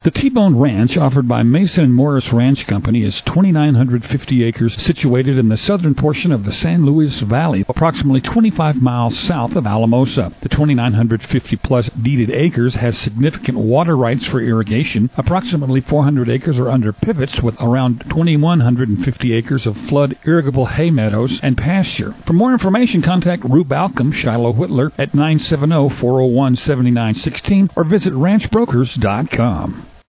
The T-Bone Ranch, offered by Mason & Morris Ranch Company, is 2,950 acres situated in the southern portion of the San Luis Valley, approximately 25 miles south of Alamosa. The 2,950-plus deeded acres has significant water rights for irrigation. Approximately 400 acres are under pivots, with around 2,150 acres of flood irrigable hay meadows and pasture. For more information, contact Rue Balcom, Shiloh Whitler at 970-401-7916 or visit ranchbrokers.com.